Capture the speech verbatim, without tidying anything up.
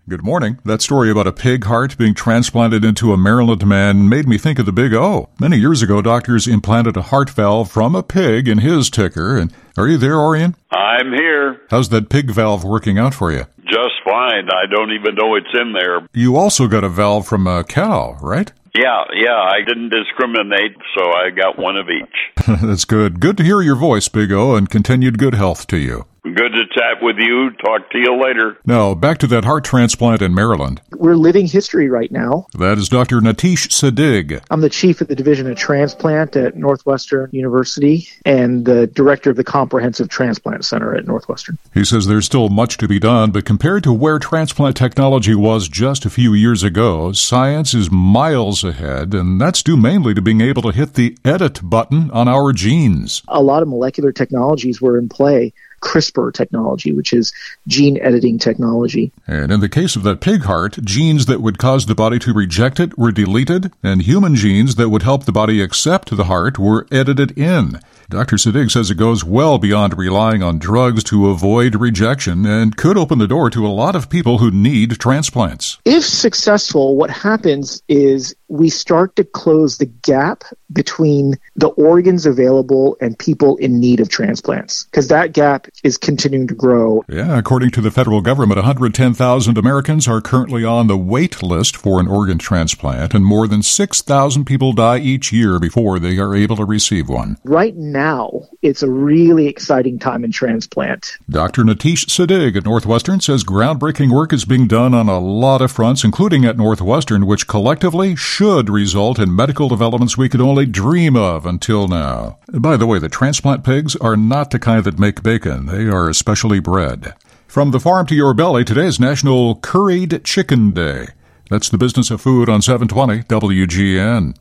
Good morning. That story about a pig heart being transplanted into a Maryland man made me think of the Big O. Many years ago, doctors implanted a heart valve from a pig in his ticker. And are you there, Orion? I'm here. How's that pig valve working out for you? Just fine. I don't even know it's in there. You also got a valve from a cow, right? Yeah, yeah. I didn't discriminate, so I got one of each. That's good. Good to hear your voice, Big O, and continued good health to you. Good to chat with you. Talk to you later. Now, back to that heart transplant in Maryland. We're living history right now. That is Doctor Natish Sadig. I'm the chief of the Division of Transplant at Northwestern University and the director of the Comprehensive Transplant Center at Northwestern. He says there's still much to be done, but compared to where transplant technology was just a few years ago, science is miles ahead, and that's due mainly to being able to hit the edit button on our genes. A lot of molecular technologies were in play. CRISPR technology, which is gene editing technology. And in the case of that pig heart, genes that would cause the body to reject it were deleted, and human genes that would help the body accept the heart were edited in. Doctor Sadig says it goes well beyond relying on drugs to avoid rejection and could open the door to a lot of people who need transplants. If successful, what happens is we start to close the gap between the organs available and people in need of transplants, because that gap is continuing to grow. Yeah, according to the federal government, one hundred ten thousand Americans are currently on the wait list for an organ transplant, and more than six thousand people die each year before they are able to receive one. Right now, it's a really exciting time in transplant. Doctor Natish Sadig at Northwestern says groundbreaking work is being done on a lot of fronts, including at Northwestern, which collectively should result in medical developments we could only dream of until now. By the way, the transplant pigs are not the kind that make bacon. They are especially bred. From the farm to your belly, today is National Curried Chicken Day. That's the business of food on seven twenty W G N.